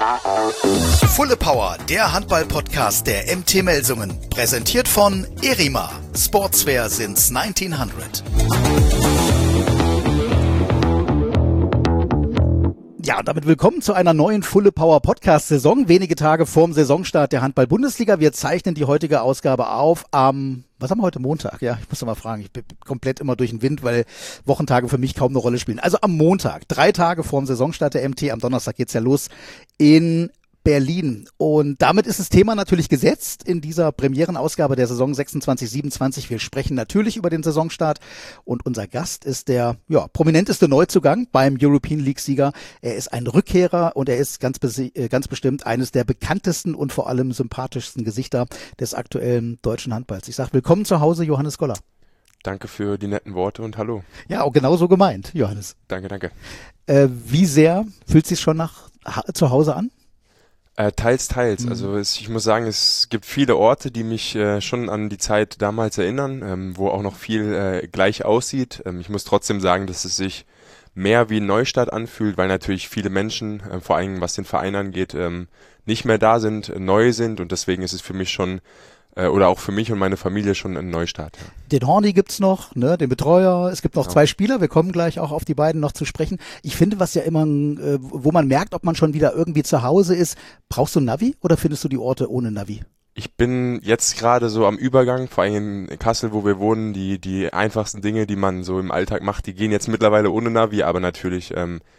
Fulle Power, der Handball-Podcast der MT Melsungen. Präsentiert von Erima. Sportswear since 1900. Ja, und damit willkommen zu einer neuen Fulle Power Podcast-Saison. Wenige Tage vorm Saisonstart der Handball-Bundesliga. Wir zeichnen die heutige Ausgabe auf am, was haben wir heute, Montag? Ja, ich muss doch mal fragen, ich bin komplett immer durch den Wind, weil Wochentage für mich kaum eine Rolle spielen. Also am Montag, 3 Tage vorm Saisonstart der MT, am Donnerstag geht's ja los in Berlin. Und damit ist das Thema natürlich gesetzt in dieser Premierenausgabe der Saison 26/27. Wir sprechen natürlich über den Saisonstart und unser Gast ist der prominenteste Neuzugang beim European League-Sieger. Er ist ein Rückkehrer und er ist ganz bestimmt eines der bekanntesten und vor allem sympathischsten Gesichter des aktuellen deutschen Handballs. Ich sage willkommen zu Hause, Johannes Goller. Danke für die netten Worte und hallo. Ja, auch genau so gemeint, Johannes. Danke. Wie sehr fühlt es sich schon nach zu Hause an? Teils. Also ich muss sagen, es gibt viele Orte, die mich schon an die Zeit damals erinnern, wo auch noch viel gleich aussieht. Ich muss trotzdem sagen, dass es sich mehr wie ein Neustart anfühlt, weil natürlich viele Menschen, vor allem was den Verein angeht, nicht mehr da sind, neu sind und deswegen ist es für mich schon oder auch für mich und meine Familie schon ein Neustart. Ja. Den Horny gibt's noch, ne, den Betreuer. Es gibt noch 2 Spieler. Wir kommen gleich auch auf die beiden noch zu sprechen. Ich finde, was ja immer, wo man merkt, ob man schon wieder irgendwie zu Hause ist, brauchst du ein Navi oder findest du die Orte ohne Navi? Ich bin jetzt gerade so am Übergang, vor allem in Kassel, wo wir wohnen, die einfachsten Dinge, die man so im Alltag macht, die gehen jetzt mittlerweile ohne Navi, aber natürlich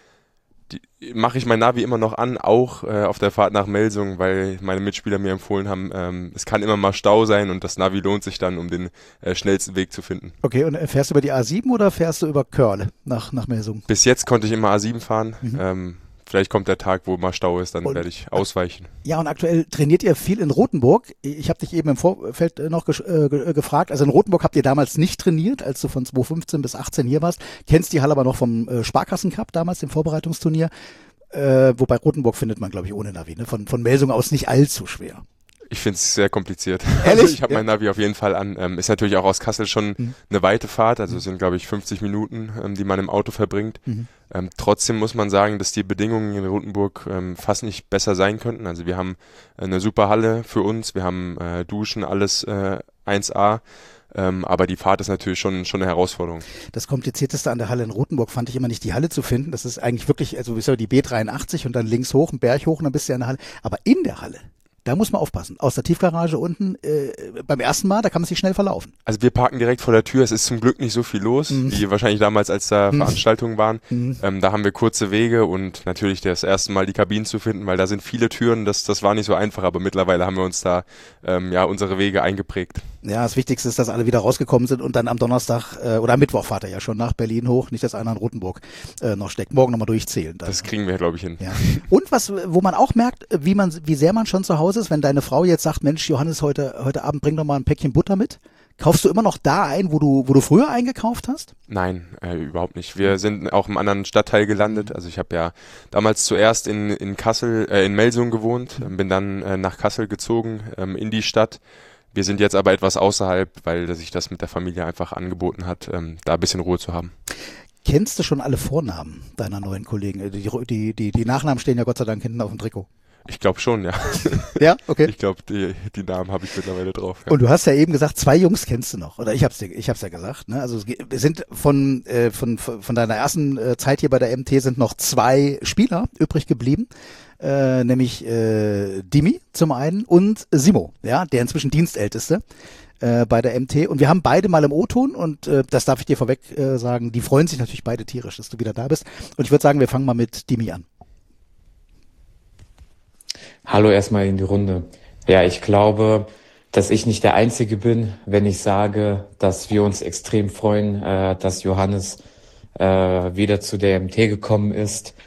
mache ich mein Navi immer noch an, auch auf der Fahrt nach Melsungen, weil meine Mitspieler mir empfohlen haben, es kann immer mal Stau sein und das Navi lohnt sich dann, um den schnellsten Weg zu finden. Okay, und fährst du über die A7 oder fährst du über Körle nach Melsungen? Bis jetzt konnte ich immer A7 fahren. Vielleicht kommt der Tag, wo mal Stau ist, dann werde ich ausweichen. Ja, und aktuell trainiert ihr viel in Rothenburg. Ich habe dich eben im Vorfeld noch gefragt. Also in Rothenburg habt ihr damals nicht trainiert, als du von 2015 bis 18 hier warst. Kennst die Halle aber noch vom Sparkassencup damals, dem Vorbereitungsturnier. Wobei Rothenburg findet man, glaube ich, ohne Navi. Ne? Von Melsungen aus nicht allzu schwer. Ich finde es sehr kompliziert. Ehrlich? Also ich habe mein Navi auf jeden Fall an. Ist natürlich auch aus Kassel schon eine weite Fahrt. Also es sind, glaube ich, 50 Minuten, die man im Auto verbringt. Trotzdem muss man sagen, dass die Bedingungen in Rothenburg fast nicht besser sein könnten. Also wir haben eine super Halle für uns. Wir haben Duschen, alles 1A. Aber die Fahrt ist natürlich schon eine Herausforderung. Das Komplizierteste an der Halle in Rothenburg fand ich immer nicht, die Halle zu finden. Das ist eigentlich wirklich, also die B83 und dann links hoch, einen Berg hoch und dann bist du ja in der Halle. Aber in der Halle, da muss man aufpassen. Aus der Tiefgarage unten, beim ersten Mal, da kann man sich schnell verlaufen. Also wir parken direkt vor der Tür. Es ist zum Glück nicht so viel los, wie wahrscheinlich damals, als da Veranstaltungen waren. Da haben wir kurze Wege und natürlich das erste Mal die Kabinen zu finden, weil da sind viele Türen. Das war nicht so einfach, aber mittlerweile haben wir uns da unsere Wege eingeprägt. Ja, das Wichtigste ist, dass alle wieder rausgekommen sind und dann am Donnerstag oder am Mittwoch fahrt er ja schon nach Berlin hoch. Nicht, dass einer in Rothenburg noch steckt. Morgen nochmal durchzählen. Dann. Das kriegen wir, glaube ich, hin. Ja. Und wo man auch merkt, wie sehr man schon zu Hause ist, wenn deine Frau jetzt sagt, Mensch, Johannes, heute Abend bring doch mal ein Päckchen Butter mit. Kaufst du immer noch da ein, wo du früher eingekauft hast? Nein, überhaupt nicht. Wir sind auch im anderen Stadtteil gelandet. Also ich habe ja damals zuerst in Kassel, in Melsungen gewohnt, bin dann nach Kassel gezogen, in die Stadt. Wir sind jetzt aber etwas außerhalb, weil sich das mit der Familie einfach angeboten hat, da ein bisschen Ruhe zu haben. Kennst du schon alle Vornamen deiner neuen Kollegen? Die Nachnamen stehen ja Gott sei Dank hinten auf dem Trikot. Ich glaube schon, ja. Ja, okay. Ich glaube, die Namen habe ich mittlerweile drauf. Ja. Und du hast ja eben gesagt, 2 Jungs kennst du noch. Oder ich hab's ja gesagt. Ne? Also wir sind von deiner ersten Zeit hier bei der MT sind noch 2 Spieler übrig geblieben. Nämlich Dimi zum einen und Simo, ja, der inzwischen Dienstälteste bei der MT. Und wir haben beide mal im O-Ton und das darf ich dir vorweg sagen, die freuen sich natürlich beide tierisch, dass du wieder da bist. Und ich würde sagen, wir fangen mal mit Dimi an. Hallo erstmal in die Runde. Ja, ich glaube, dass ich nicht der Einzige bin, wenn ich sage, dass wir uns extrem freuen, dass Johannes wieder zu der MT gekommen ist.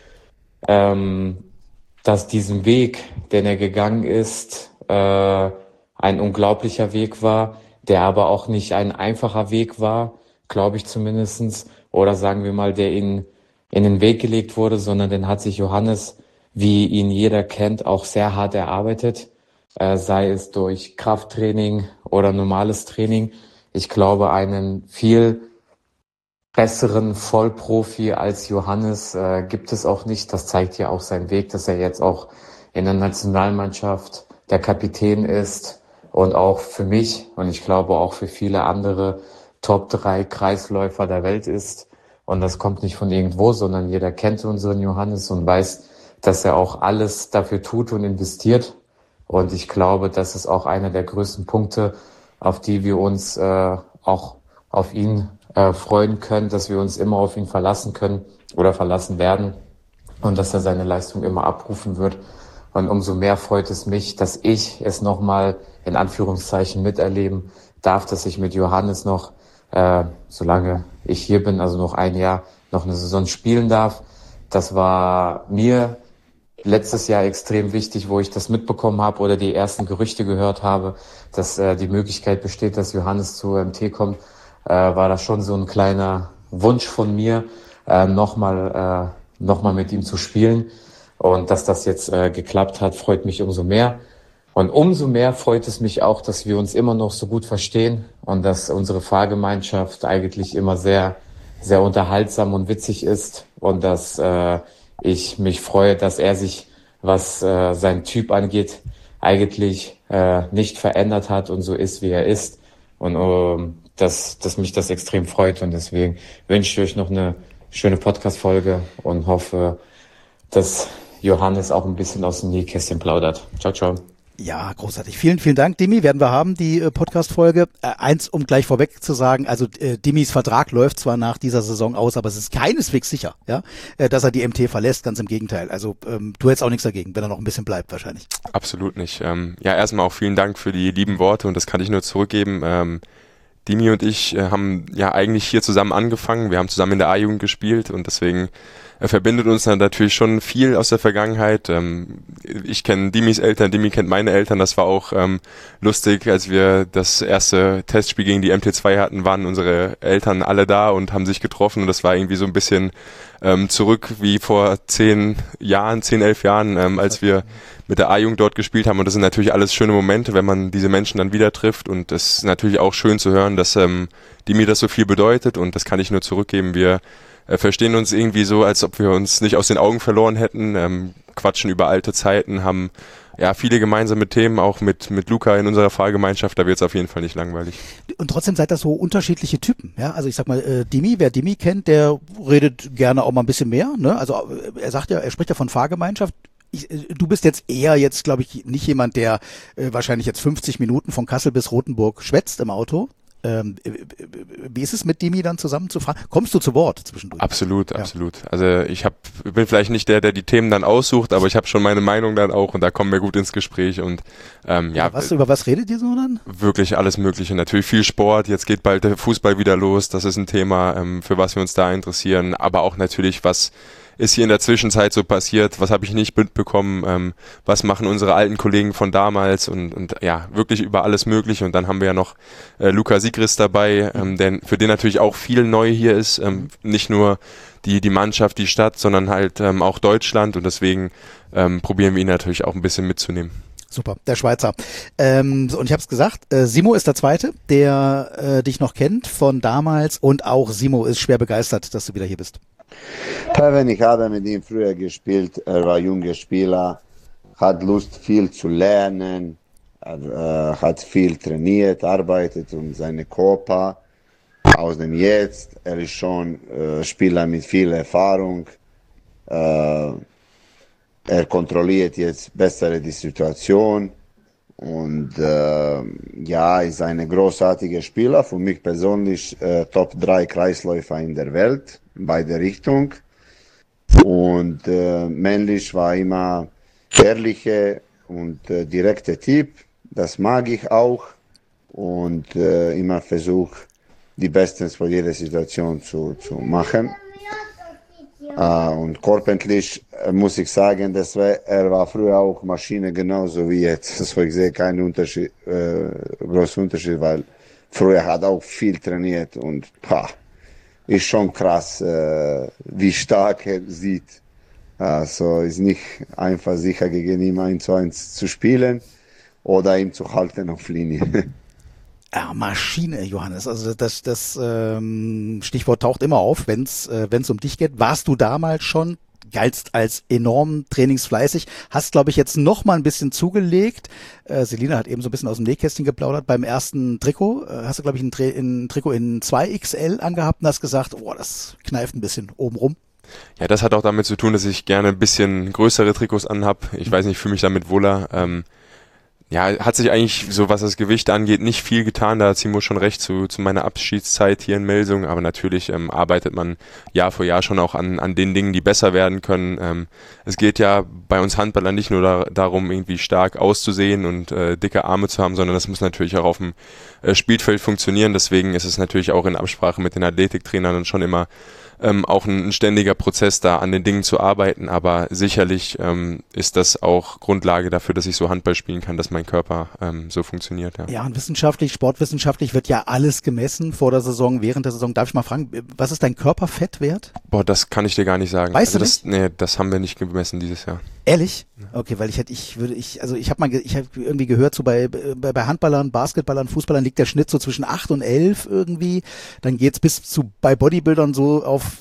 Dass diesen Weg, den er gegangen ist, ein unglaublicher Weg war, der aber auch nicht ein einfacher Weg war, glaube ich zumindestens, oder sagen wir mal, der in den Weg gelegt wurde, sondern den hat sich Johannes, wie ihn jeder kennt, auch sehr hart erarbeitet, sei es durch Krafttraining oder normales Training. Ich glaube, einen viel besseren Vollprofi als Johannes gibt es auch nicht. Das zeigt ja auch seinen Weg, dass er jetzt auch in der Nationalmannschaft der Kapitän ist und auch für mich und ich glaube auch für viele andere Top 3 Kreisläufer der Welt ist. Und das kommt nicht von irgendwo, sondern jeder kennt unseren Johannes und weiß, dass er auch alles dafür tut und investiert. Und ich glaube, das ist auch einer der größten Punkte, auf die wir uns auch auf ihn freuen können, dass wir uns immer auf ihn verlassen können oder verlassen werden und dass er seine Leistung immer abrufen wird. Und umso mehr freut es mich, dass ich es nochmal in Anführungszeichen miterleben darf, dass ich mit Johannes noch, solange ich hier bin, also noch ein Jahr, noch eine Saison spielen darf. Das war mir letztes Jahr extrem wichtig, wo ich das mitbekommen habe oder die ersten Gerüchte gehört habe, dass die Möglichkeit besteht, dass Johannes zu MT kommt, war das schon so ein kleiner Wunsch von mir, nochmal mit ihm zu spielen. Und dass das jetzt geklappt hat, freut mich umso mehr. Und umso mehr freut es mich auch, dass wir uns immer noch so gut verstehen und dass unsere Fahrgemeinschaft eigentlich immer sehr, sehr unterhaltsam und witzig ist und dass ich mich freue, dass er sich, was sein Typ angeht, eigentlich nicht verändert hat und so ist, wie er ist. Und dass mich das extrem freut. Und deswegen wünsche ich euch noch eine schöne Podcast-Folge und hoffe, dass Johannes auch ein bisschen aus dem Nähkästchen plaudert. Ciao, ciao. Ja, großartig. Vielen, vielen Dank, Dimi. Werden wir haben, die Podcast-Folge. Eins, um gleich vorweg zu sagen, also Dimis Vertrag läuft zwar nach dieser Saison aus, aber es ist keineswegs sicher, ja, dass er die MT verlässt, ganz im Gegenteil. Also du hättest auch nichts dagegen, wenn er noch ein bisschen bleibt wahrscheinlich. Absolut nicht. Ja, erstmal auch vielen Dank für die lieben Worte und das kann ich nur zurückgeben. Dimi und ich haben ja eigentlich hier zusammen angefangen. Wir haben zusammen in der A-Jugend gespielt und deswegen verbindet uns dann natürlich schon viel aus der Vergangenheit. Ich kenne Dimis Eltern, Dimi kennt meine Eltern. Das war auch lustig, als wir das erste Testspiel gegen die MT2 hatten, waren unsere Eltern alle da und haben sich getroffen und das war irgendwie so ein bisschen zurück wie vor 10, 11 Jahren, als wir mit der A-Jugend dort gespielt haben und das sind natürlich alles schöne Momente, wenn man diese Menschen dann wieder trifft und es ist natürlich auch schön zu hören, dass Dimi das so viel bedeutet und das kann ich nur zurückgeben. Wir verstehen uns irgendwie so, als ob wir uns nicht aus den Augen verloren hätten, quatschen über alte Zeiten, haben ja viele gemeinsame Themen, auch mit Luca in unserer Fahrgemeinschaft, da wird es auf jeden Fall nicht langweilig. Und trotzdem seid das so unterschiedliche Typen, ja, also ich sag mal, Dimi, wer Dimi kennt, der redet gerne auch mal ein bisschen mehr, ne, also er sagt ja, er spricht ja von Fahrgemeinschaft. Du bist jetzt eher glaube ich, nicht jemand, der wahrscheinlich jetzt 50 Minuten von Kassel bis Rothenburg schwätzt im Auto. Wie ist es mit Dimi dann zusammen zu fahren? Kommst du zu Wort zwischendurch? Absolut, absolut. Also bin vielleicht nicht der die Themen dann aussucht, aber ich habe schon meine Meinung dann auch und da kommen wir gut ins Gespräch und über was redet ihr so dann? Wirklich alles Mögliche. Natürlich viel Sport, jetzt geht bald der Fußball wieder los, das ist ein Thema, für was wir uns da interessieren, aber auch natürlich, was ist hier in der Zwischenzeit so passiert, was habe ich nicht mitbekommen, was machen unsere alten Kollegen von damals und ja, wirklich über alles Mögliche und dann haben wir ja noch Luca Sigrist dabei, für den natürlich auch viel neu hier ist, nicht nur die Mannschaft, die Stadt, sondern halt auch Deutschland und deswegen probieren wir ihn natürlich auch ein bisschen mitzunehmen. Super, der Schweizer. Und ich habe es gesagt, Simo ist der Zweite, der dich noch kennt von damals und auch Simo ist schwer begeistert, dass du wieder hier bist. Ich habe mit ihm früher gespielt, er war junger Spieler, hat Lust viel zu lernen, hat viel trainiert, arbeitet um seine Körper. Aus dem Jetzt, er ist schon Spieler mit viel Erfahrung, er kontrolliert jetzt besser die Situation und ist ein großartiger Spieler, für mich persönlich Top 3 Kreisläufer in der Welt, beide Richtungen. Und männlich war immer ehrliche und direkte Typ, das mag ich auch und immer versuche die Bestes für jede Situation zu machen. Und körperlich muss ich sagen, er war früher auch Maschine genauso wie jetzt. So, ich sehe keinen Unterschied, großen Unterschied, weil früher hat auch viel trainiert und ist schon krass, wie stark er sieht. Also ist nicht einfach sicher gegen ihn 1:1 zu spielen oder ihn zu halten auf Linie. Ja, Maschine, Johannes. Also das Stichwort taucht immer auf, wenn's um dich geht. Warst du damals schon, galtst als enorm trainingsfleißig, hast, glaube ich, jetzt noch mal ein bisschen zugelegt. Selina hat eben so ein bisschen aus dem Nähkästchen geplaudert. Beim ersten Trikot hast du, glaube ich, ein Trikot in 2XL angehabt und hast gesagt, oh, das kneift ein bisschen oben rum. Ja, das hat auch damit zu tun, dass ich gerne ein bisschen größere Trikots anhab. Ich weiß nicht, ich fühle mich damit wohler. Ja, hat sich eigentlich, so was das Gewicht angeht, nicht viel getan. Da hat Timo schon recht zu meiner Abschiedszeit hier in Melsung. Aber natürlich arbeitet man Jahr für Jahr schon auch an den Dingen, die besser werden können. Es geht ja bei uns Handballern nicht nur darum, irgendwie stark auszusehen und dicke Arme zu haben, sondern das muss natürlich auch auf dem Spielfeld funktionieren. Deswegen ist es natürlich auch in Absprache mit den Athletiktrainern dann schon immer auch ein ständiger Prozess, da an den Dingen zu arbeiten, aber sicherlich ist das auch Grundlage dafür, dass ich so Handball spielen kann, dass mein Körper so funktioniert. Ja, und sportwissenschaftlich wird ja alles gemessen vor der Saison, während der Saison. Darf ich mal fragen, was ist dein Körperfettwert? Boah, das kann ich dir gar nicht sagen. Weißt du nicht? Nee, das haben wir nicht gemessen dieses Jahr. Ehrlich? Okay, weil ich habe irgendwie gehört, so bei Handballern, Basketballern, Fußballern liegt der Schnitt so zwischen 8 und 11 irgendwie. Dann geht's bei Bodybuildern so auf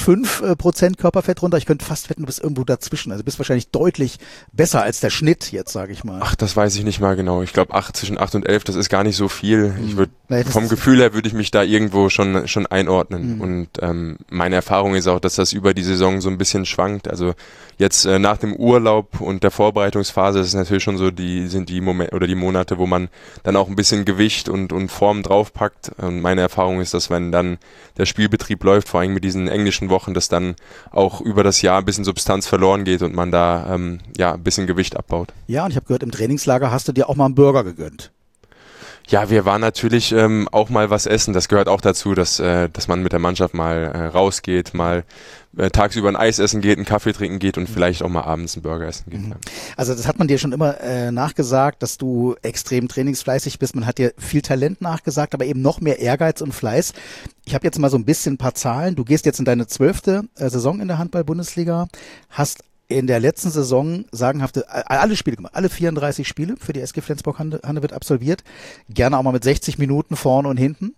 3-5% Körperfett runter. Ich könnte fast wetten, du bist irgendwo dazwischen. Also bist wahrscheinlich deutlich besser als der Schnitt jetzt, sage ich mal. Ach, das weiß ich nicht mal genau. Ich glaube, zwischen 8 und 11, das ist gar nicht so viel. Vom Gefühl her würde ich mich da irgendwo schon einordnen. Und meine Erfahrung ist auch, dass das über die Saison so ein bisschen schwankt. Also jetzt nach dem Urlaub und der Vorbereitungsphase ist es natürlich schon so, die Monate, wo man dann auch ein bisschen Gewicht und Form draufpackt. Und meine Erfahrung ist, dass wenn dann der Spielbetrieb läuft, vor allem mit diesen englischen Wochen, dass dann auch über das Jahr ein bisschen Substanz verloren geht und man da ein bisschen Gewicht abbaut. Ja, und ich habe gehört, im Trainingslager hast du dir auch mal einen Burger gegönnt. Ja, wir waren natürlich auch mal was essen. Das gehört auch dazu, dass man mit der Mannschaft mal rausgeht, mal tagsüber ein Eis essen geht, einen Kaffee trinken geht und vielleicht auch mal abends einen Burger essen geht. Also das hat man dir schon immer nachgesagt, dass du extrem trainingsfleißig bist. Man hat dir viel Talent nachgesagt, aber eben noch mehr Ehrgeiz und Fleiß. Ich habe jetzt mal so ein bisschen ein paar Zahlen. Du gehst jetzt in deine 12. Saison in der Handball-Bundesliga, hast in der letzten Saison sagenhafte, alle Spiele gemacht, alle 34 Spiele für die SG Flensburg-Handewitt absolviert. Gerne auch mal mit 60 Minuten vorne und hinten.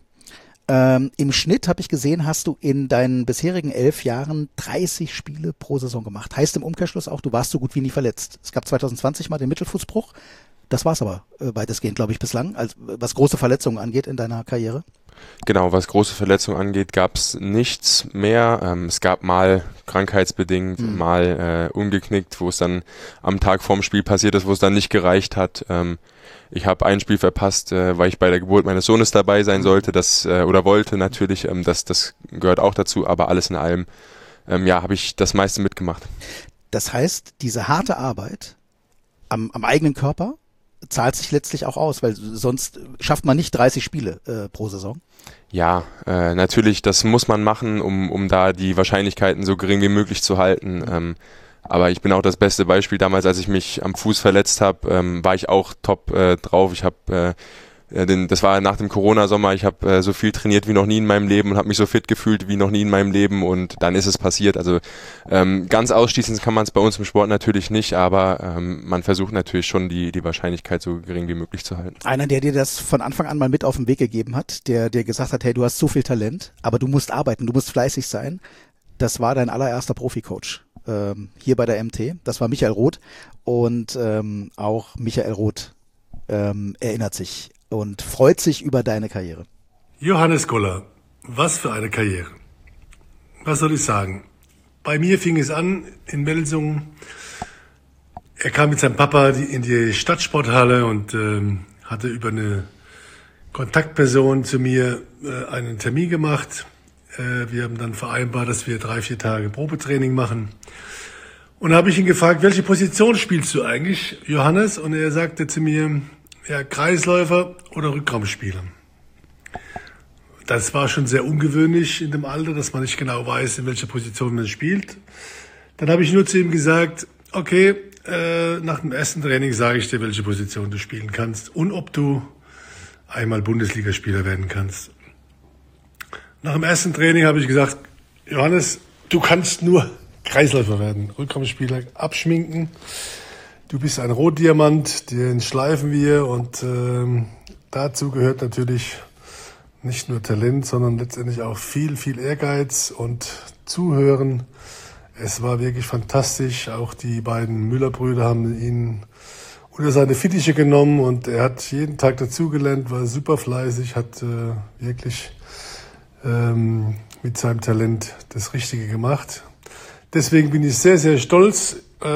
Im Schnitt, habe ich gesehen, hast du in deinen bisherigen 11 Jahren 30 Spiele pro Saison gemacht. Heißt im Umkehrschluss auch, du warst so gut wie nie verletzt. Es gab 2020 mal den Mittelfußbruch. Das war's aber weitestgehend, glaube ich, bislang, was große Verletzungen angeht in deiner Karriere. Genau, was große Verletzungen angeht, gab es nichts mehr. Es gab mal krankheitsbedingt, mal umgeknickt, wo es dann am Tag vorm Spiel passiert ist, wo es dann nicht gereicht hat. Ich habe ein Spiel verpasst, weil ich bei der Geburt meines Sohnes dabei sein sollte, oder wollte natürlich. Das gehört auch dazu, aber alles in allem, habe ich das meiste mitgemacht. Das heißt, diese harte Arbeit am eigenen Körper zahlt sich letztlich auch aus, weil sonst schafft man nicht 30 Spiele pro Saison. Ja, natürlich, das muss man machen, um da die Wahrscheinlichkeiten so gering wie möglich zu halten. Aber ich bin auch das beste Beispiel. Damals, als ich mich am Fuß verletzt habe, war ich auch top drauf. Ich habe das war nach dem Corona-Sommer, ich habe so viel trainiert wie noch nie in meinem Leben und habe mich so fit gefühlt wie noch nie in meinem Leben und dann ist es passiert. Also ganz ausschließen kann man es bei uns im Sport natürlich nicht, aber man versucht natürlich schon die Wahrscheinlichkeit so gering wie möglich zu halten. Einer, der dir das von Anfang an mal mit auf den Weg gegeben hat, der dir gesagt hat, hey, du hast so viel Talent, aber du musst arbeiten, du musst fleißig sein, das war dein allererster Profi-Coach hier bei der MT. Das war Michael Roth und auch Michael Roth erinnert sich und freut sich über deine Karriere. Johannes Goller, was für eine Karriere. Was soll ich sagen? Bei mir fing es an in Melsung. Er kam mit seinem Papa in die Stadtsporthalle und hatte über eine Kontaktperson zu mir einen Termin gemacht. Wir haben dann vereinbart, dass wir 3-4 Tage Probetraining machen. Und da habe ich ihn gefragt, welche Position spielst du eigentlich, Johannes? Und er sagte zu mir, ja, Kreisläufer oder Rückraumspieler. Das war schon sehr ungewöhnlich in dem Alter, dass man nicht genau weiß, in welcher Position man spielt. Dann habe ich nur zu ihm gesagt, okay, nach dem ersten Training sage ich dir, welche Position du spielen kannst und ob du einmal Bundesligaspieler werden kannst. Nach dem ersten Training habe ich gesagt, Johannes, du kannst nur Kreisläufer werden, Rückraumspieler abschminken. Du bist ein Rotdiamant, den schleifen wir und dazu gehört natürlich nicht nur Talent, sondern letztendlich auch viel, viel Ehrgeiz und Zuhören. Es war wirklich fantastisch. Auch die beiden Müller-Brüder haben ihn unter seine Fittiche genommen und er hat jeden Tag dazugelernt, war super fleißig, hat wirklich mit seinem Talent das Richtige gemacht. Deswegen bin ich sehr, sehr stolz,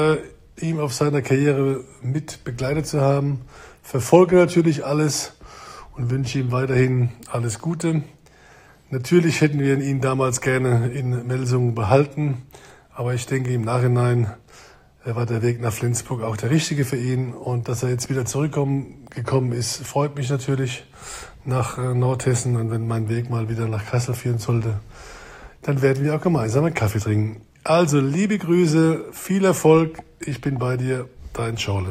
ihm auf seiner Karriere mit begleitet zu haben. Verfolge natürlich alles und wünsche ihm weiterhin alles Gute. Natürlich hätten wir ihn damals gerne in Melsungen behalten, aber ich denke im Nachhinein war der Weg nach Flensburg auch der richtige für ihn. Und dass er jetzt wieder zurückgekommen ist, freut mich natürlich nach Nordhessen. Und wenn mein Weg mal wieder nach Kassel führen sollte, dann werden wir auch gemeinsam einen Kaffee trinken. Also liebe Grüße, viel Erfolg. Ich bin bei dir, dein Schorle.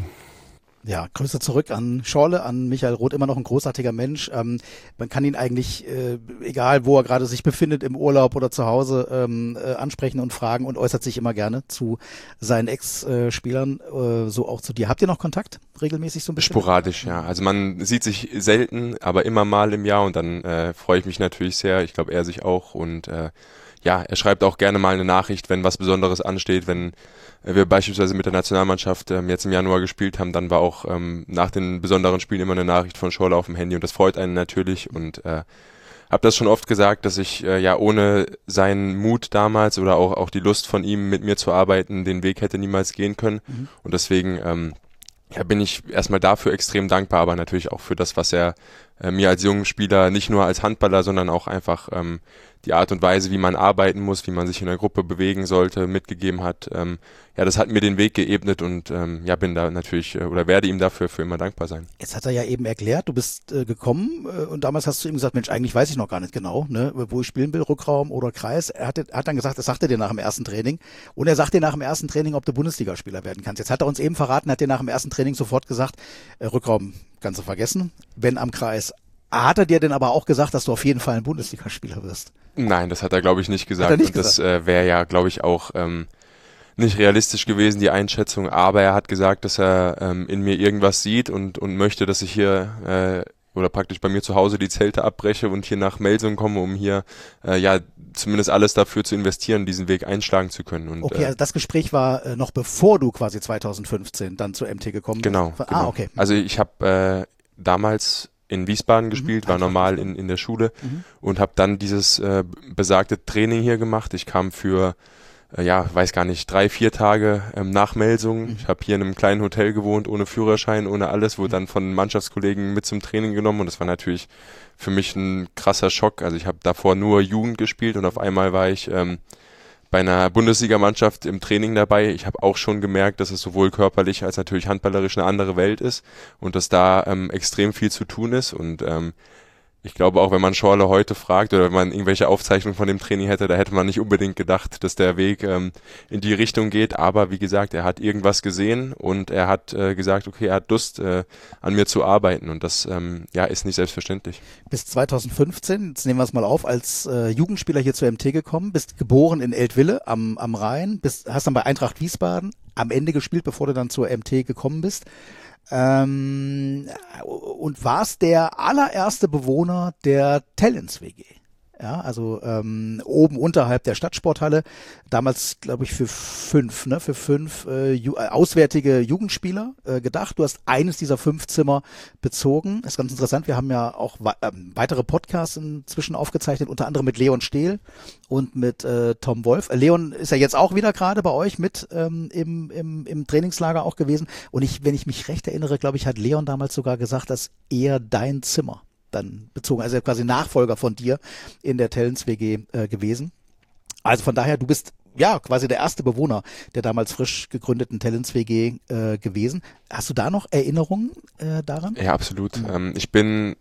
Ja, Grüße zurück an Schorle, an Michael Roth, immer noch ein großartiger Mensch. Man kann ihn eigentlich, egal wo er gerade sich befindet, im Urlaub oder zu Hause, ansprechen und fragen und äußert sich immer gerne zu seinen Ex-Spielern, so auch zu dir. Habt ihr noch Kontakt regelmäßig so ein bisschen? Sporadisch, ja. Also man sieht sich selten, aber immer mal im Jahr und dann freue ich mich natürlich sehr. Ich glaube, er sich auch und ja, er schreibt auch gerne mal eine Nachricht, wenn was Besonderes ansteht, wenn wir beispielsweise mit der Nationalmannschaft jetzt im Januar gespielt haben, dann war auch nach den besonderen Spielen immer eine Nachricht von Schorle auf dem Handy und das freut einen natürlich und habe das schon oft gesagt, dass ich ja ohne seinen Mut damals oder auch die Lust von ihm mit mir zu arbeiten, den Weg hätte niemals gehen können und deswegen ja, bin ich erstmal dafür extrem dankbar, aber natürlich auch für das, was er mir als jungen Spieler, nicht nur als Handballer, sondern auch einfach die Art und Weise, wie man arbeiten muss, wie man sich in der Gruppe bewegen sollte, mitgegeben hat. Ja, das hat mir den Weg geebnet und ja, bin da natürlich oder werde ihm dafür für immer dankbar sein. Jetzt hat er ja eben erklärt, du bist gekommen und damals hast du ihm gesagt, Mensch, eigentlich weiß ich noch gar nicht genau, ne, wo ich spielen will, Rückraum oder Kreis. Er hat dann gesagt, das sagt er dir nach dem ersten Training und er sagt dir nach dem ersten Training, ob du Bundesligaspieler werden kannst. Jetzt hat er uns eben verraten, hat dir nach dem ersten Training sofort gesagt, Rückraum kannst du vergessen, wenn am Kreis. Hat er dir denn aber auch gesagt, dass du auf jeden Fall ein Bundesligaspieler wirst? Nein, das hat er, glaube ich, nicht gesagt. Hat er nicht und das wäre ja, glaube ich, auch nicht realistisch gewesen, die Einschätzung. Aber er hat gesagt, dass er in mir irgendwas sieht und möchte, dass ich hier oder praktisch bei mir zu Hause die Zelte abbreche und hier nach Melsungen komme, um hier ja zumindest alles dafür zu investieren, diesen Weg einschlagen zu können. Und, okay, also das Gespräch war noch bevor du quasi 2015 dann zur MT gekommen bist. Genau. Okay. Also ich habe damals in Wiesbaden gespielt, war normal in der Schule und habe dann dieses besagte Training hier gemacht. Ich kam für, weiß gar nicht, 3-4 Tage nach Melsungen. Ich habe hier in einem kleinen Hotel gewohnt, ohne Führerschein, ohne alles, wurde dann von Mannschaftskollegen mit zum Training genommen und das war natürlich für mich ein krasser Schock. Also ich habe davor nur Jugend gespielt und auf einmal war ich bei einer Bundesligamannschaft im Training dabei. Ich habe auch schon gemerkt, dass es sowohl körperlich als natürlich handballerisch eine andere Welt ist und dass da extrem viel zu tun ist und ich glaube auch, wenn man Schorle heute fragt oder wenn man irgendwelche Aufzeichnungen von dem Training hätte, da hätte man nicht unbedingt gedacht, dass der Weg in die Richtung geht, aber wie gesagt, er hat irgendwas gesehen und er hat gesagt, okay, er hat Lust an mir zu arbeiten und das ist nicht selbstverständlich. Bis 2015, jetzt nehmen wir es mal auf, als Jugendspieler hier zur MT gekommen, bist geboren in Eltville am Rhein, hast dann bei Eintracht Wiesbaden am Ende gespielt, bevor du dann zur MT gekommen bist. Und warst der allererste Bewohner der Tellens WG. Ja, also oben unterhalb der Stadtsporthalle, damals glaube ich für fünf auswärtige Jugendspieler gedacht. Du hast eines dieser 5 Zimmer bezogen. Das ist ganz interessant, wir haben ja auch weitere Podcasts inzwischen aufgezeichnet, unter anderem mit Leon Stehl und mit Tom Wolf. Leon ist ja jetzt auch wieder gerade bei euch mit im Trainingslager auch gewesen. Und wenn ich mich recht erinnere, glaube ich, hat Leon damals sogar gesagt, dass er dein Zimmer dann bezogen, also quasi Nachfolger von dir in der Tellens WG gewesen. Also von daher, du bist ja quasi der erste Bewohner der damals frisch gegründeten Tellens WG gewesen. Hast du da noch Erinnerungen daran? Ja, absolut. Ich bin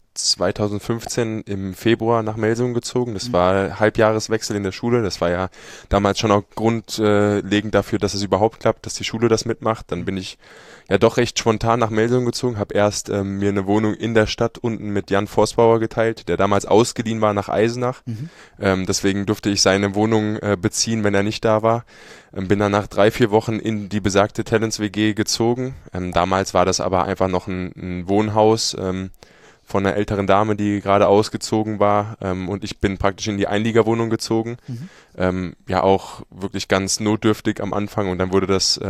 2015 im Februar nach Melsungen gezogen. Das war Halbjahreswechsel in der Schule. Das war ja damals schon auch grundlegend dafür, dass es überhaupt klappt, dass die Schule das mitmacht. Dann bin ich ja doch recht spontan nach Melsungen gezogen, habe erst mir eine Wohnung in der Stadt unten mit Jan Forstbauer geteilt, der damals ausgeliehen war nach Eisenach. Deswegen durfte ich seine Wohnung beziehen, wenn er nicht da war. Bin dann nach 3-4 Wochen in die besagte Tellens WG gezogen. Damals war das aber einfach noch ein Wohnhaus, von einer älteren Dame, die gerade ausgezogen war, und ich bin praktisch in die Einliegerwohnung gezogen. Ja, auch wirklich ganz notdürftig am Anfang, und dann wurde das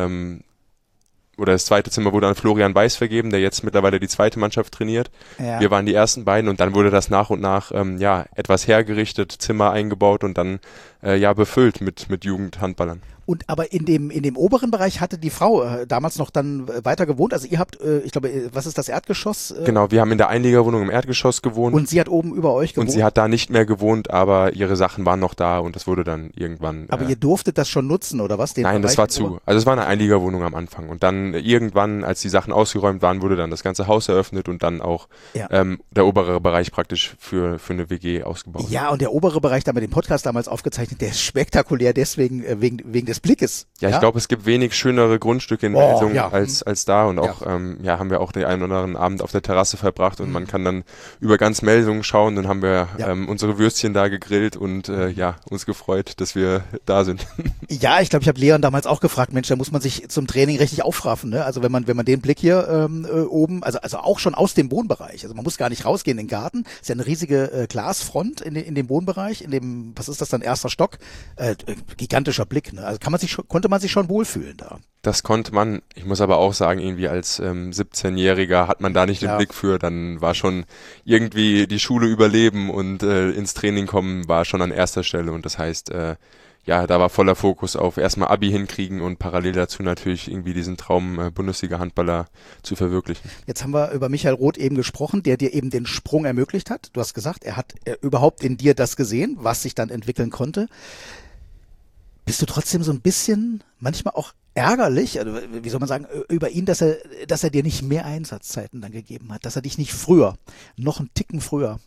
zweite Zimmer wurde an Florian Weiß vergeben, der jetzt mittlerweile die zweite Mannschaft trainiert. Ja. Wir waren die ersten beiden, und dann wurde das nach und nach etwas hergerichtet, Zimmer eingebaut und dann befüllt mit Jugendhandballern. Und aber in dem oberen Bereich hatte die Frau damals noch dann weiter gewohnt. Also ihr habt, ich glaube, was ist das, Erdgeschoss? Genau, wir haben in der Einliegerwohnung im Erdgeschoss gewohnt. Und sie hat oben über euch gewohnt? Und sie hat da nicht mehr gewohnt, aber ihre Sachen waren noch da, und das wurde dann irgendwann... Aber ihr durftet das schon nutzen, oder was? Nein, das war zu. Also es war eine Einliegerwohnung am Anfang. Und dann irgendwann, als die Sachen ausgeräumt waren, wurde dann das ganze Haus eröffnet und dann auch der obere Bereich praktisch für eine WG ausgebaut. Ja, und der obere Bereich, da haben wir den Podcast damals aufgezeichnet, der ist spektakulär deswegen, wegen des Blickes. Ja, ich glaube, es gibt wenig schönere Grundstücke in Melsungen als da, und auch haben wir auch den einen oder anderen Abend auf der Terrasse verbracht, und man kann dann über ganz Melsungen schauen. Dann haben wir unsere Würstchen da gegrillt und uns gefreut, dass wir da sind. Ja, ich glaube, ich habe Leon damals auch gefragt, Mensch, da muss man sich zum Training richtig aufraffen, ne? Also wenn man den Blick hier oben, also auch schon aus dem Wohnbereich, also man muss gar nicht rausgehen in den Garten, ist ja eine riesige Glasfront in dem Wohnbereich, in dem, was ist das dann, erster Stock, gigantischer Blick, ne? Also konnte man sich schon wohlfühlen da. Das konnte man. Ich muss aber auch sagen, irgendwie als 17-Jähriger hat man da nicht den Blick für. Dann war schon irgendwie die Schule überleben und ins Training kommen war schon an erster Stelle. Und das heißt, da war voller Fokus auf erstmal Abi hinkriegen und parallel dazu natürlich irgendwie diesen Traum, Bundesliga-Handballer zu verwirklichen. Jetzt haben wir über Michael Roth eben gesprochen, der dir eben den Sprung ermöglicht hat. Du hast gesagt, er hat überhaupt in dir das gesehen, was sich dann entwickeln konnte. Bist du trotzdem so ein bisschen manchmal auch ärgerlich, also wie soll man sagen, über ihn, dass er dir nicht mehr Einsatzzeiten dann gegeben hat, dass er dich nicht früher, noch einen Ticken früher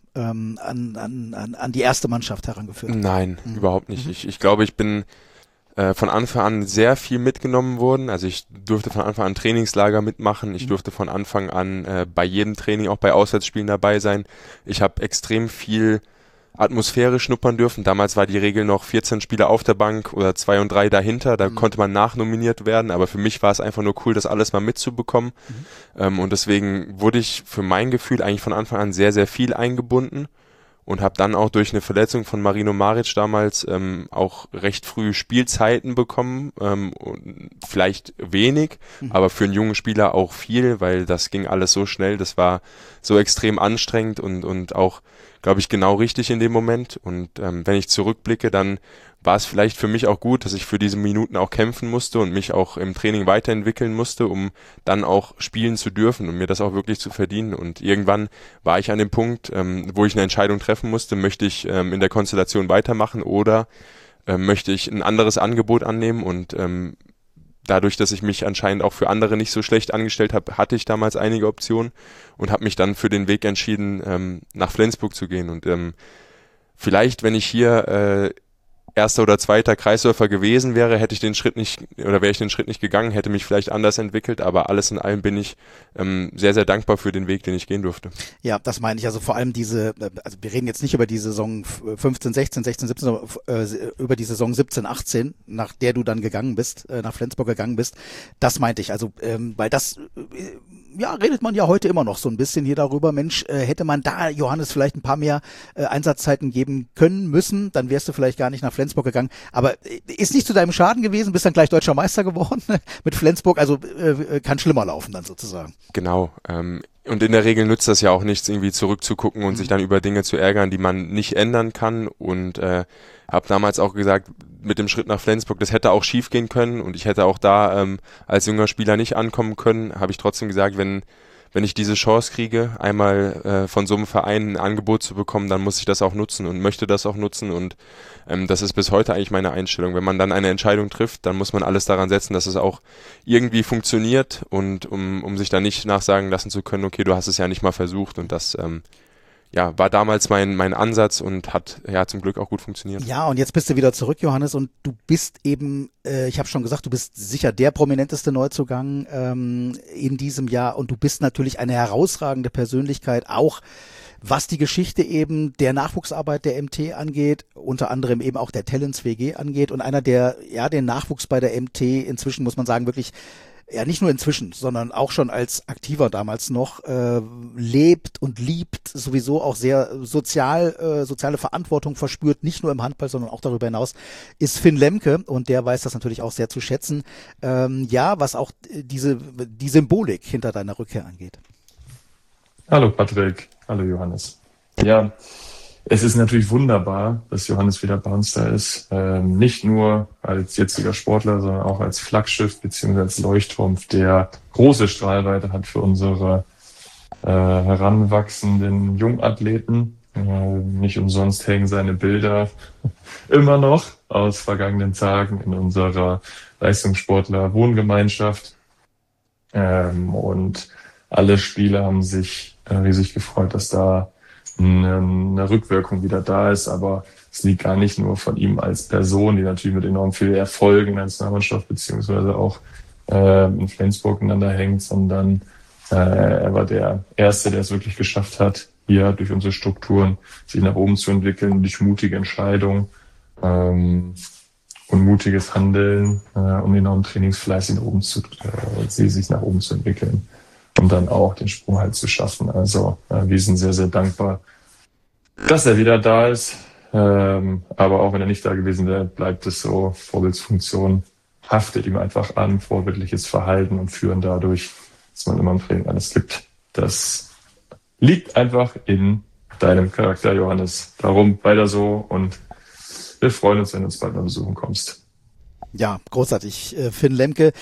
an die erste Mannschaft herangeführt hat? Nein, überhaupt nicht. Ich glaube, ich bin von Anfang an sehr viel mitgenommen worden. Also ich durfte von Anfang an Trainingslager mitmachen. Ich durfte von Anfang an bei jedem Training, auch bei Auswärtsspielen dabei sein. Ich habe extrem viel Atmosphäre schnuppern dürfen. Damals war die Regel noch 14 Spieler auf der Bank oder 2 und 3 dahinter. Da konnte man nachnominiert werden, aber für mich war es einfach nur cool, das alles mal mitzubekommen. Und deswegen wurde ich für mein Gefühl eigentlich von Anfang an sehr, sehr viel eingebunden und habe dann auch durch eine Verletzung von Marino Maric damals auch recht früh Spielzeiten bekommen. Und vielleicht wenig, aber für einen jungen Spieler auch viel, weil das ging alles so schnell. Das war so extrem anstrengend und auch, glaube ich, genau richtig in dem Moment. Und wenn ich zurückblicke, dann war es vielleicht für mich auch gut, dass ich für diese Minuten auch kämpfen musste und mich auch im Training weiterentwickeln musste, um dann auch spielen zu dürfen und mir das auch wirklich zu verdienen. Und irgendwann war ich an dem Punkt, wo ich eine Entscheidung treffen musste, möchte ich in der Konstellation weitermachen oder möchte ich ein anderes Angebot annehmen. Und dadurch, dass ich mich anscheinend auch für andere nicht so schlecht angestellt habe, hatte ich damals einige Optionen und habe mich dann für den Weg entschieden, nach Flensburg zu gehen. Und vielleicht, wenn ich hier erster oder zweiter Kreisläufer gewesen wäre, wäre ich den Schritt nicht gegangen, hätte mich vielleicht anders entwickelt, aber alles in allem bin ich sehr, sehr dankbar für den Weg, den ich gehen durfte. Ja, das meine ich. Also vor allem also wir reden jetzt nicht über die Saison 15, 16, 17, sondern über die Saison 17, 18, nach der du dann gegangen bist, nach Flensburg gegangen bist. Das meinte ich. Also, weil das, redet man ja heute immer noch so ein bisschen hier darüber. Mensch, hätte man da Johannes vielleicht ein paar mehr Einsatzzeiten geben können müssen, dann wärst du vielleicht gar nicht nach Flensburg gegangen. Aber ist nicht zu deinem Schaden gewesen, bist dann gleich deutscher Meister geworden mit Flensburg. Also kann schlimmer laufen dann sozusagen. Genau. Und in der Regel nützt das ja auch nichts, irgendwie zurückzugucken und sich dann über Dinge zu ärgern, die man nicht ändern kann. Und habe damals auch gesagt, mit dem Schritt nach Flensburg, das hätte auch schief gehen können und ich hätte auch da als junger Spieler nicht ankommen können. Habe ich trotzdem gesagt, wenn ich diese Chance kriege, einmal von so einem Verein ein Angebot zu bekommen, dann muss ich das auch nutzen und möchte das auch nutzen. Und das ist bis heute eigentlich meine Einstellung. Wenn man dann eine Entscheidung trifft, dann muss man alles daran setzen, dass es auch irgendwie funktioniert und um sich dann nicht nachsagen lassen zu können, okay, du hast es ja nicht mal versucht. Und das war damals mein Ansatz und hat zum Glück auch gut funktioniert. Ja, und jetzt bist du wieder zurück, Johannes, und du bist eben, ich habe schon gesagt, du bist sicher der prominenteste Neuzugang in diesem Jahr und du bist natürlich eine herausragende Persönlichkeit, auch was die Geschichte eben der Nachwuchsarbeit der MT angeht, unter anderem eben auch der Talents WG angeht und einer, der den Nachwuchs bei der MT inzwischen, muss man sagen, wirklich ja nicht nur inzwischen, sondern auch schon als Aktiver damals noch, lebt und liebt, sowieso auch sehr soziale Verantwortung verspürt, nicht nur im Handball, sondern auch darüber hinaus, ist Finn Lemke, und der weiß das natürlich auch sehr zu schätzen, was auch die Symbolik hinter deiner Rückkehr angeht. Hallo Patrick, hallo Johannes. Ja, es ist natürlich wunderbar, dass Johannes wieder bei uns da ist. Nicht nur als jetziger Sportler, sondern auch als Flaggschiff bzw. als Leuchtturm, der große Strahlweite hat für unsere heranwachsenden Jungathleten. Nicht umsonst hängen seine Bilder immer noch aus vergangenen Tagen in unserer Leistungssportler-Wohngemeinschaft. Und alle Spieler haben sich riesig gefreut, dass da eine Rückwirkung wieder da ist, aber es liegt gar nicht nur von ihm als Person, die natürlich mit enorm viel Erfolgen in der Nationalmannschaft beziehungsweise auch in Flensburg miteinander hängt, sondern er war der Erste, der es wirklich geschafft hat, hier durch unsere Strukturen sich nach oben zu entwickeln, durch mutige Entscheidungen und mutiges Handeln und enormen Trainingsfleiß sich nach oben zu entwickeln. Und dann auch den Sprung halt zu schaffen. Also wir sind sehr, sehr dankbar, dass er wieder da ist. Aber auch wenn er nicht da gewesen wäre, bleibt es so. Vorbildsfunktion haftet ihm einfach an, vorbildliches Verhalten und Führen dadurch, dass man immer im Training alles gibt. Das liegt einfach in deinem Charakter, Johannes. Darum weiter so und wir freuen uns, wenn du uns bald mal besuchen kommst. Ja, großartig. Finn Lemke,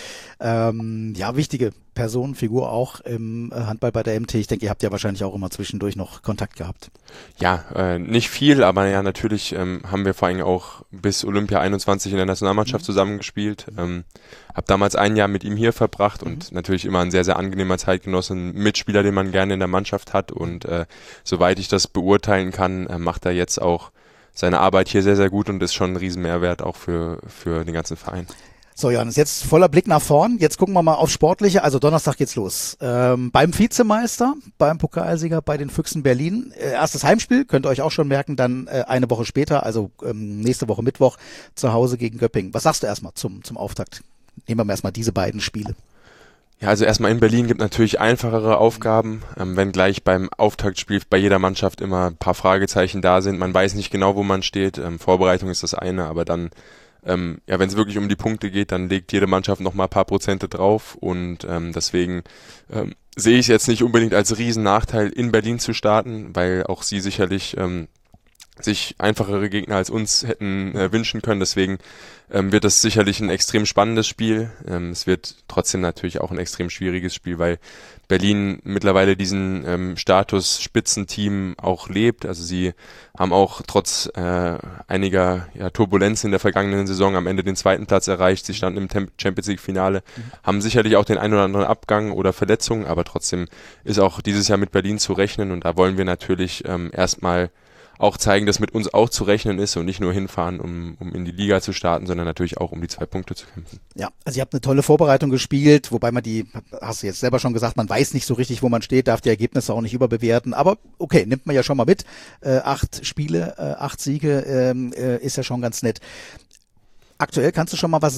wichtige Person, Figur auch im Handball bei der MT. Ich denke, ihr habt ja wahrscheinlich auch immer zwischendurch noch Kontakt gehabt. Ja, nicht viel, aber ja, natürlich haben wir vor allem auch bis Olympia 21 in der Nationalmannschaft zusammengespielt. Habe damals ein Jahr mit ihm hier verbracht und natürlich immer ein sehr, sehr angenehmer Zeitgenosse, ein Mitspieler, den man gerne in der Mannschaft hat. Und soweit ich das beurteilen kann, macht er jetzt auch seine Arbeit hier sehr, sehr gut und ist schon ein Riesenmehrwert auch für den ganzen Verein. So, Johannes, jetzt voller Blick nach vorn. Jetzt gucken wir mal aufs Sportliche. Also Donnerstag geht's los. Beim Vizemeister, beim Pokalsieger bei den Füchsen Berlin. Erstes Heimspiel, könnt ihr euch auch schon merken, dann eine Woche später, also nächste Woche Mittwoch, zu Hause gegen Göppingen. Was sagst du erstmal zum Auftakt? Nehmen wir mal erstmal diese beiden Spiele. Ja, also erstmal in Berlin gibt natürlich einfachere Aufgaben, wenn gleich beim Auftaktspiel bei jeder Mannschaft immer ein paar Fragezeichen da sind. Man weiß nicht genau, wo man steht. Vorbereitung ist das eine, aber dann, wenn es wirklich um die Punkte geht, dann legt jede Mannschaft nochmal ein paar Prozente drauf und deswegen sehe ich es jetzt nicht unbedingt als Riesennachteil, in Berlin zu starten, weil auch sie sicherlich sich einfachere Gegner als uns hätten wünschen können. Deswegen wird das sicherlich ein extrem spannendes Spiel. Es wird trotzdem natürlich auch ein extrem schwieriges Spiel, weil Berlin mittlerweile diesen Status Spitzenteam auch lebt. Also sie haben auch trotz einiger Turbulenzen in der vergangenen Saison am Ende den 2. Platz erreicht. Sie standen im Champions League Finale, haben sicherlich auch den ein oder anderen Abgang oder Verletzungen, aber trotzdem ist auch dieses Jahr mit Berlin zu rechnen und da wollen wir natürlich erstmal auch zeigen, dass mit uns auch zu rechnen ist und nicht nur hinfahren, um in die Liga zu starten, sondern natürlich auch, um die 2 Punkte zu kämpfen. Ja, also ihr habt eine tolle Vorbereitung gespielt, wobei man hast du jetzt selber schon gesagt, man weiß nicht so richtig, wo man steht, darf die Ergebnisse auch nicht überbewerten, aber okay, nimmt man ja schon mal mit. 8 Spiele, 8 Siege, ist ja schon ganz nett. Aktuell kannst du schon mal was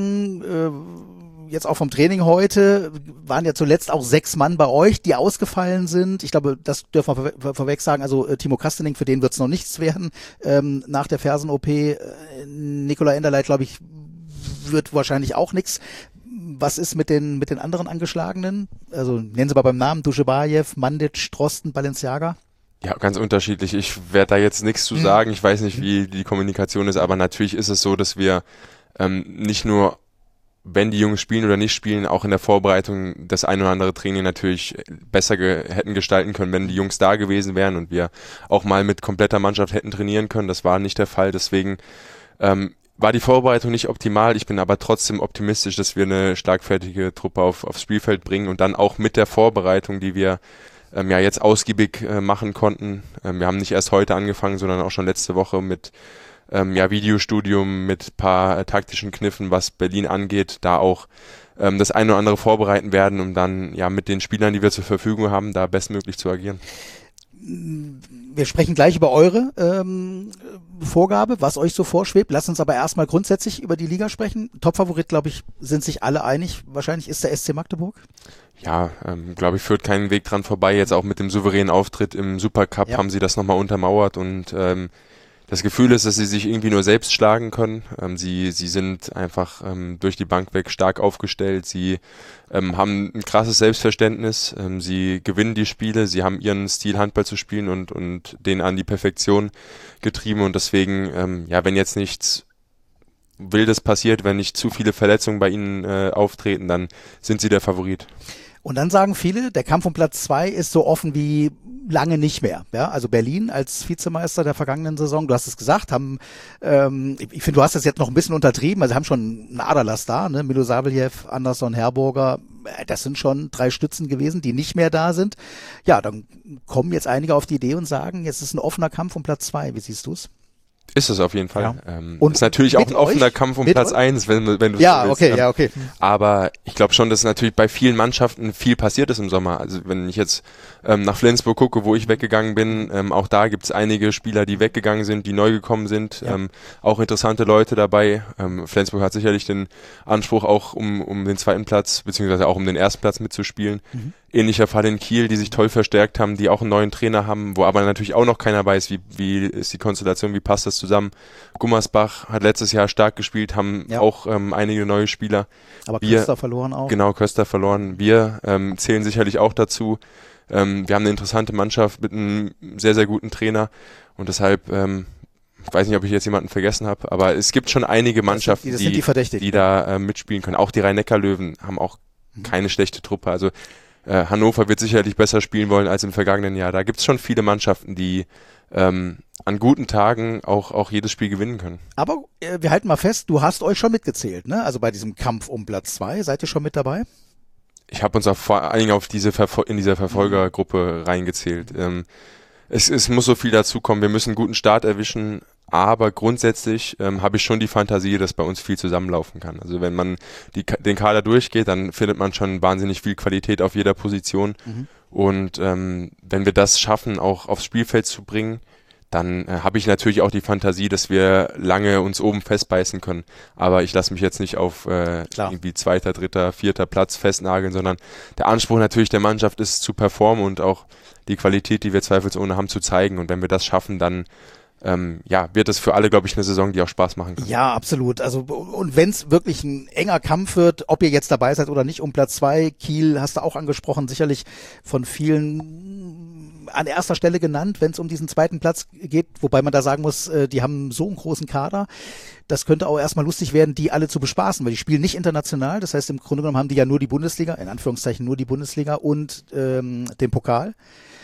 sagen, jetzt auch vom Training heute, waren ja zuletzt auch 6 Mann bei euch, die ausgefallen sind. Ich glaube, das dürfen wir vorweg sagen. Also Timo Kastening, für den wird es noch nichts werden nach der Fersen-OP. Nikolai Enderleit, glaube ich, wird wahrscheinlich auch nichts. Was ist mit den anderen Angeschlagenen? Also nennen Sie mal beim Namen: Duschebajew, Mandic, Drosten, Balenciaga. Ja, ganz unterschiedlich. Ich werde da jetzt nichts zu sagen. Ich weiß nicht, wie die Kommunikation ist, aber natürlich ist es so, dass wir nicht nur, wenn die Jungs spielen oder nicht spielen, auch in der Vorbereitung das ein oder andere Training natürlich besser hätten gestalten können, wenn die Jungs da gewesen wären und wir auch mal mit kompletter Mannschaft hätten trainieren können. Das war nicht der Fall, deswegen war die Vorbereitung nicht optimal. Ich bin aber trotzdem optimistisch, dass wir eine schlagfertige Truppe aufs Spielfeld bringen und dann auch mit der Vorbereitung, die wir jetzt ausgiebig machen konnten. Wir haben nicht erst heute angefangen, sondern auch schon letzte Woche mit Videostudium, mit paar taktischen Kniffen, was Berlin angeht, da auch das eine oder andere vorbereiten werden, um dann mit den Spielern, die wir zur Verfügung haben, da bestmöglich zu agieren. wir sprechen gleich über eure Vorgabe, was euch so vorschwebt. Lasst uns aber erstmal grundsätzlich über die Liga sprechen. Topfavorit, glaube ich, sind sich alle einig. Wahrscheinlich ist der SC Magdeburg. Ja, glaube ich, führt keinen Weg dran vorbei. Jetzt auch mit dem souveränen Auftritt im Supercup haben sie das nochmal untermauert und das Gefühl ist, dass sie sich irgendwie nur selbst schlagen können. Sie sind einfach durch die Bank weg stark aufgestellt. Sie haben ein krasses Selbstverständnis. Sie gewinnen die Spiele. Sie haben ihren Stil, Handball zu spielen und den an die Perfektion getrieben. Und deswegen, wenn jetzt nichts Wildes passiert, wenn nicht zu viele Verletzungen bei ihnen auftreten, dann sind sie der Favorit. Und dann sagen viele, der Kampf um Platz 2 ist so offen wie lange nicht mehr. Ja, also Berlin als Vizemeister der vergangenen Saison, du hast es gesagt, haben, ich finde, du hast das jetzt noch ein bisschen untertrieben, also haben schon einen Aderlass da, ne? Milosavljev, Andersson, Herburger, das sind schon 3 Stützen gewesen, die nicht mehr da sind. Ja, dann kommen jetzt einige auf die Idee und sagen, jetzt ist ein offener Kampf um Platz 2. Wie siehst du es? Ist es auf jeden Fall. Ja. Und ist natürlich auch ein offener Kampf um Platz 1, wenn du so willst. Okay. Aber ich glaube schon, dass natürlich bei vielen Mannschaften viel passiert ist im Sommer. Also wenn ich jetzt nach Flensburg gucke, wo ich weggegangen bin, auch da gibt es einige Spieler, die weggegangen sind, die neu gekommen sind. Ja. Auch interessante Leute dabei. Flensburg hat sicherlich den Anspruch auch um den 2. Platz, beziehungsweise auch um den 1. Platz mitzuspielen. Mhm. Ähnlicher Fall in Kiel, die sich toll verstärkt haben, die auch einen neuen Trainer haben, wo aber natürlich auch noch keiner weiß, wie ist die Konstellation, wie passt das zusammen. Gummersbach hat letztes Jahr stark gespielt, haben auch einige neue Spieler. Aber Köster verloren auch. Genau, Köster verloren. Wir zählen sicherlich auch dazu. Wir haben eine interessante Mannschaft mit einem sehr, sehr guten Trainer und deshalb ich weiß nicht, ob ich jetzt jemanden vergessen habe, aber es gibt schon einige Mannschaften, die da mitspielen können. Auch die Rhein-Neckar-Löwen haben auch keine schlechte Truppe. Also Hannover wird sicherlich besser spielen wollen als im vergangenen Jahr. Da gibt es schon viele Mannschaften, die an guten Tagen auch jedes Spiel gewinnen können. Aber wir halten mal fest, du hast euch schon mitgezählt, ne? Also bei diesem Kampf um Platz 2, seid ihr schon mit dabei? Ich habe uns auch vor allen Dingen in dieser Verfolgergruppe reingezählt. Es muss so viel dazu kommen. Wir müssen einen guten Start erwischen, aber grundsätzlich habe ich schon die Fantasie, dass bei uns viel zusammenlaufen kann. Also wenn man den Kader durchgeht, dann findet man schon wahnsinnig viel Qualität auf jeder Position. Mhm. Und wenn wir das schaffen, auch aufs Spielfeld zu bringen, dann habe ich natürlich auch die Fantasie, dass wir lange uns oben festbeißen können. Aber ich lasse mich jetzt nicht auf irgendwie 2., 3., 4. Platz festnageln, sondern der Anspruch natürlich der Mannschaft ist zu performen und auch die Qualität, die wir zweifelsohne haben, zu zeigen. Und wenn wir das schaffen, dann wird es für alle, glaube ich, eine Saison, die auch Spaß machen kann. Ja, absolut. Also und wenn es wirklich ein enger Kampf wird, ob ihr jetzt dabei seid oder nicht, um Platz 2, Kiel hast du auch angesprochen, sicherlich von vielen an erster Stelle genannt, wenn es um diesen 2. Platz geht, wobei man da sagen muss, die haben so einen großen Kader. Das könnte auch erstmal lustig werden, die alle zu bespaßen, weil die spielen nicht international. Das heißt, im Grunde genommen haben die ja nur die Bundesliga, in Anführungszeichen nur die Bundesliga und den Pokal.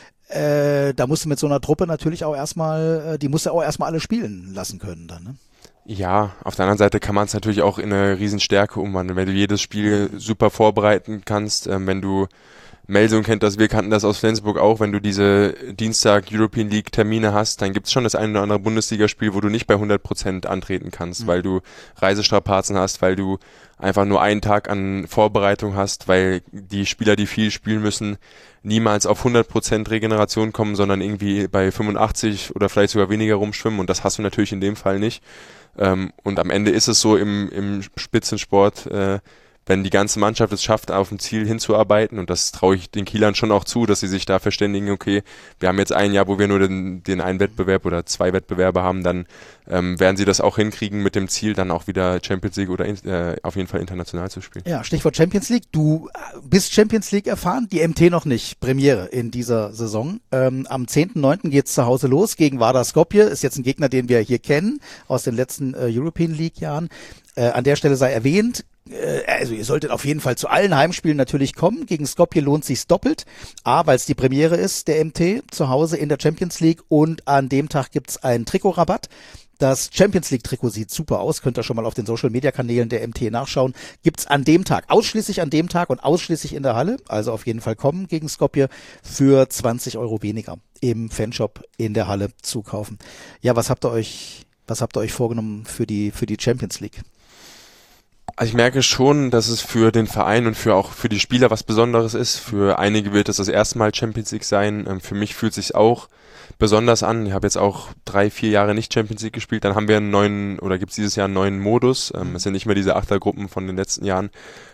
Da musst du mit so einer Truppe natürlich auch erstmal, die musst du auch erstmal alle spielen lassen können dann, ne? Ja, auf der anderen Seite kann man es natürlich auch in eine Riesenstärke umwandeln, wenn du jedes Spiel super vorbereiten kannst, wenn du Melsung kennt das, wir kannten das aus Flensburg auch, wenn du diese Dienstag European League Termine hast, dann gibt es schon das ein oder andere Bundesligaspiel, wo du nicht bei 100% antreten kannst, weil du Reisestrapazen hast, weil du einfach nur einen Tag an Vorbereitung hast, weil die Spieler, die viel spielen müssen, niemals auf 100% Regeneration kommen, sondern irgendwie bei 85 oder vielleicht sogar weniger rumschwimmen und das hast du natürlich in dem Fall nicht. Und am Ende ist es so im Spitzensport, wenn die ganze Mannschaft es schafft, auf ein Ziel hinzuarbeiten, und das traue ich den Kielern schon auch zu, dass sie sich da verständigen, okay, wir haben jetzt ein Jahr, wo wir nur den einen Wettbewerb oder 2 Wettbewerbe haben, dann werden sie das auch hinkriegen mit dem Ziel, dann auch wieder Champions League oder auf jeden Fall international zu spielen. Ja, Stichwort Champions League. Du bist Champions League erfahren, die MT noch nicht. Premiere in dieser Saison. Am 10.9. geht's zu Hause los gegen Vardar Skopje. Ist jetzt ein Gegner, den wir hier kennen aus den letzten European League Jahren. An der Stelle sei erwähnt, also ihr solltet auf jeden Fall zu allen Heimspielen natürlich kommen. Gegen Skopje lohnt sich's doppelt. A, weil es die Premiere ist, der MT, zu Hause in der Champions League, und an dem Tag gibt's einen Trikotrabatt. Das Champions League Trikot sieht super aus, könnt ihr schon mal auf den Social Media Kanälen der MT nachschauen. Gibt's an dem Tag, ausschließlich an dem Tag und ausschließlich in der Halle. Also auf jeden Fall kommen gegen Skopje für 20 € weniger im Fanshop in der Halle zu kaufen. Ja, was habt ihr euch vorgenommen für die Champions League? Also ich merke schon, dass es für den Verein und auch für die Spieler was Besonderes ist. Für einige wird es das erste Mal Champions League sein. Für mich fühlt es sich auch besonders an. Ich habe jetzt auch 3-4 Jahre nicht Champions League gespielt. Dann haben wir gibt es dieses Jahr einen neuen Modus. Es sind nicht mehr diese Achtergruppen von den letzten Jahren,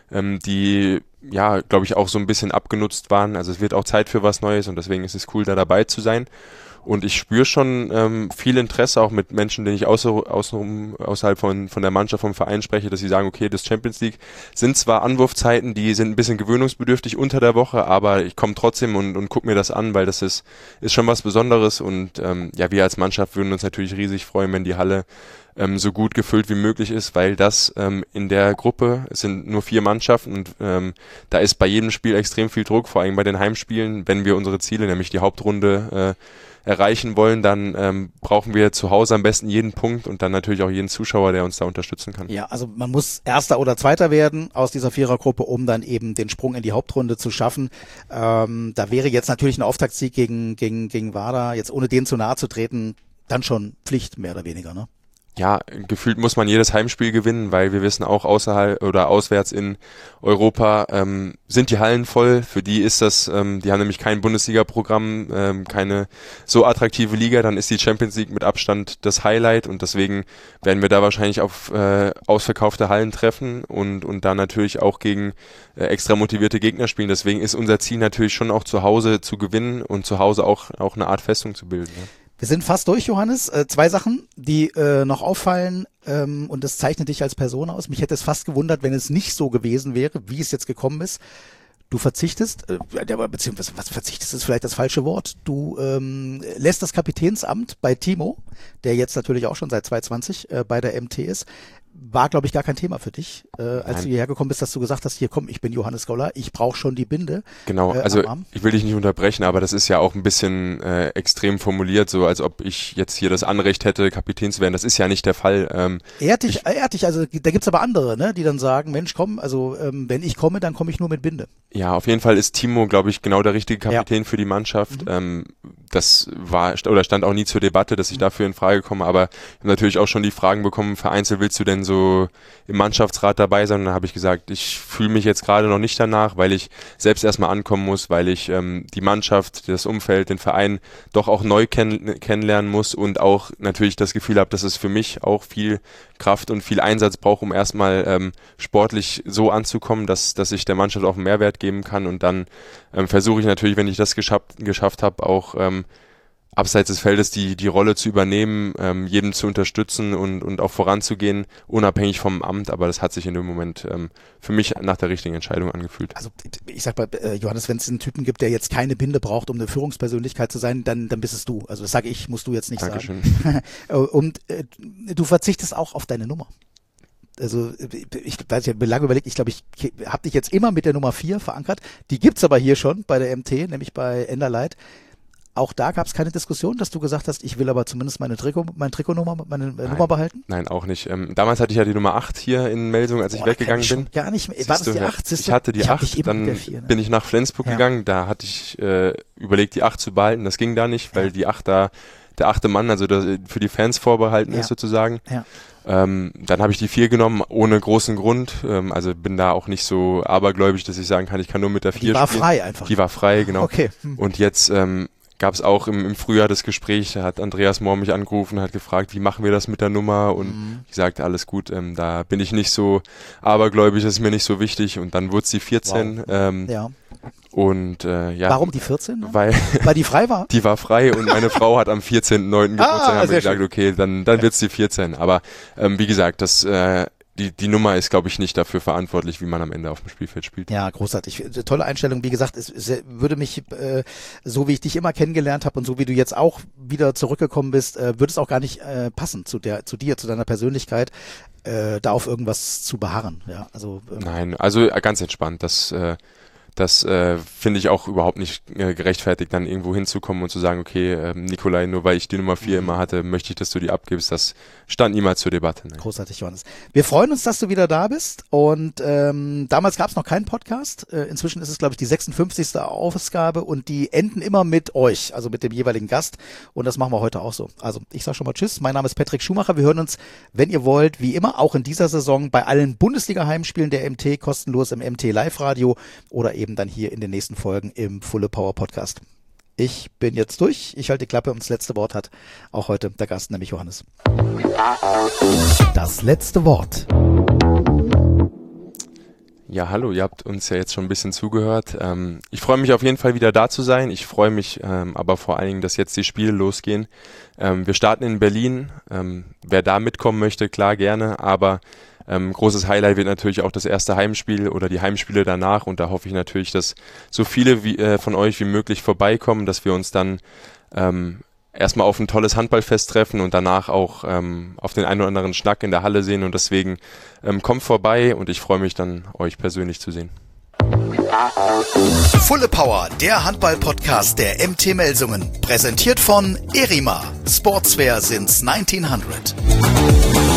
die, ja, glaube ich, auch so ein bisschen abgenutzt waren. Also es wird auch Zeit für was Neues und deswegen ist es cool, da dabei zu sein. Und ich spüre schon viel Interesse auch mit Menschen, denen ich außerhalb von der Mannschaft, vom Verein spreche, dass sie sagen, okay, das Champions League sind zwar Anwurfzeiten, die sind ein bisschen gewöhnungsbedürftig unter der Woche, aber ich komme trotzdem und gucke mir das an, weil das ist schon was Besonderes und ja, wir als Mannschaft würden uns natürlich riesig freuen, wenn die Halle so gut gefüllt wie möglich ist, weil das in der Gruppe, es sind nur 4 Mannschaften und da ist bei jedem Spiel extrem viel Druck, vor allem bei den Heimspielen, wenn wir unsere Ziele, nämlich die Hauptrunde erreichen wollen, dann brauchen wir zu Hause am besten jeden Punkt und dann natürlich auch jeden Zuschauer, der uns da unterstützen kann. Ja, also man muss Erster oder Zweiter werden aus dieser Vierergruppe, um dann eben den Sprung in die Hauptrunde zu schaffen. Da wäre jetzt natürlich ein Auftaktsieg gegen Vardar, jetzt ohne denen zu nahe zu treten, dann schon Pflicht, mehr oder weniger, ne? Ja, gefühlt muss man jedes Heimspiel gewinnen, weil wir wissen auch außerhalb oder auswärts in Europa sind die Hallen voll. Für die ist das, die haben nämlich kein Bundesliga-Programm, keine so attraktive Liga. Dann ist die Champions League mit Abstand das Highlight und deswegen werden wir da wahrscheinlich auf ausverkaufte Hallen treffen und da natürlich auch gegen extra motivierte Gegner spielen. Deswegen ist unser Ziel natürlich schon auch zu Hause zu gewinnen und zu Hause auch eine Art Festung zu bilden. Ja. Wir sind fast durch, Johannes. 2 Sachen, die noch auffallen und das zeichnet dich als Person aus. Mich hätte es fast gewundert, wenn es nicht so gewesen wäre, wie es jetzt gekommen ist. Du verzichtest, beziehungsweise was verzichtest ist vielleicht das falsche Wort. Du lässt das Kapitänsamt bei Timo, der jetzt natürlich auch schon seit 2020 bei der MT ist. War, glaube ich, gar kein Thema für dich, als du hierher gekommen bist, dass du gesagt hast, hier komm, ich bin Johannes Goller, ich brauche schon die Binde. Also ich will dich nicht unterbrechen, aber das ist ja auch ein bisschen extrem formuliert, so als ob ich jetzt hier das Anrecht hätte, Kapitän zu werden. Das ist ja nicht der Fall. Ehrt dich, also da gibt's aber andere, ne, die dann sagen, Mensch, komm, also wenn ich komme, dann komme ich nur mit Binde. Ja, auf jeden Fall ist Timo, glaube ich, genau der richtige Kapitän für die Mannschaft. Das stand auch nie zur Debatte, dass ich dafür in Frage komme, aber ich habe natürlich auch schon die Fragen bekommen, vereinzelt willst du denn so im Mannschaftsrat dabei sein? Und dann habe ich gesagt, ich fühle mich jetzt gerade noch nicht danach, weil ich selbst erstmal ankommen muss, weil ich die Mannschaft, das Umfeld, den Verein doch auch neu kennenlernen muss und auch natürlich das Gefühl habe, dass es für mich auch viel Kraft und viel Einsatz braucht, um erstmal sportlich so anzukommen, dass ich der Mannschaft auch einen Mehrwert geben kann und dann versuche ich natürlich, wenn ich das geschafft habe, auch abseits des Feldes die Rolle zu übernehmen, jedem zu unterstützen und auch voranzugehen, unabhängig vom Amt, aber das hat sich in dem Moment für mich nach der richtigen Entscheidung angefühlt. Also ich sag mal, Johannes, wenn es einen Typen gibt, der jetzt keine Binde braucht, um eine Führungspersönlichkeit zu sein, dann bist es du. Also das sage ich, musst du jetzt nicht Dankeschön. sagen. Und du verzichtest auch auf deine Nummer. Also ich habe lange überlegt, ich glaube, ich habe dich jetzt immer mit der Nummer 4 verankert. Die gibt's aber hier schon bei der MT, nämlich bei Enderleit. Auch da gab es keine Diskussion, dass du gesagt hast, ich will aber zumindest meine Trikotnummer, Nummer behalten? Nein, auch nicht. Damals hatte ich ja die Nummer 8 hier in Melsung, als ich weggegangen bin. Gar nicht mehr. War das die 8? Ich hatte die 8, dann 4, ne? Bin ich nach Flensburg gegangen, da hatte ich überlegt, die 8 zu behalten. Das ging da nicht, weil die 8 da der 8. Mann, also für die Fans vorbehalten ist sozusagen. Ja. Dann habe ich die 4 genommen, ohne großen Grund. Also bin da auch nicht so abergläubig, dass ich sagen kann, ich kann nur mit der 4 spielen. Die war frei einfach. Die war frei, genau. Okay. Und jetzt gab es auch im Frühjahr das Gespräch, da hat Andreas Mohr mich angerufen, hat gefragt, wie machen wir das mit der Nummer und ich sagte, alles gut, da bin ich nicht so abergläubig, das ist mir nicht so wichtig und dann wurde es die 14. Wow. Ja. Und ja. Warum die 14? Weil die frei war? Die war frei und meine Frau hat am 14.9. Geburtstag, haben wir gesagt, okay, dann wird's die 14. Aber wie gesagt, die Nummer ist, glaube ich, nicht dafür verantwortlich, wie man am Ende auf dem Spielfeld spielt. Ja, großartig. Tolle Einstellung. Wie gesagt, es würde mich, so wie ich dich immer kennengelernt habe und so wie du jetzt auch wieder zurückgekommen bist, würde es auch gar nicht passen zu dir, zu deiner Persönlichkeit, da auf irgendwas zu beharren. Ja, also nein, also ganz entspannt. Das finde ich auch überhaupt nicht gerechtfertigt, dann irgendwo hinzukommen und zu sagen, okay, Nikolai, nur weil ich die Nummer 4 immer hatte, möchte ich, dass du die abgibst. Das stand niemals zur Debatte. Ne? Großartig, Johannes. Wir freuen uns, dass du wieder da bist und damals gab es noch keinen Podcast. Inzwischen ist es, glaube ich, die 56. Ausgabe und die enden immer mit euch, also mit dem jeweiligen Gast und das machen wir heute auch so. Also ich sage schon mal Tschüss, mein Name ist Patrick Schumacher. Wir hören uns, wenn ihr wollt, wie immer, auch in dieser Saison bei allen Bundesliga-Heimspielen der MT, kostenlos im MT Live-Radio oder eben dann hier in den nächsten Folgen im Fulle Power Podcast. Ich bin jetzt durch. Ich halte die Klappe und das letzte Wort hat auch heute der Gast, nämlich Johannes. Das letzte Wort. Ja, hallo, ihr habt uns ja jetzt schon ein bisschen zugehört. Ich freue mich auf jeden Fall wieder da zu sein. Ich freue mich aber vor allen Dingen, dass jetzt die Spiele losgehen. Wir starten in Berlin. Wer da mitkommen möchte, klar, gerne, aber großes Highlight wird natürlich auch das erste Heimspiel oder die Heimspiele danach und da hoffe ich natürlich, dass so viele von euch wie möglich vorbeikommen, dass wir uns dann erstmal auf ein tolles Handballfest treffen und danach auch auf den einen oder anderen Schnack in der Halle sehen und deswegen kommt vorbei und ich freue mich dann, euch persönlich zu sehen. Fulle Power, der Handball-Podcast der MT Melsungen, präsentiert von Erima, Sportswear since 1900.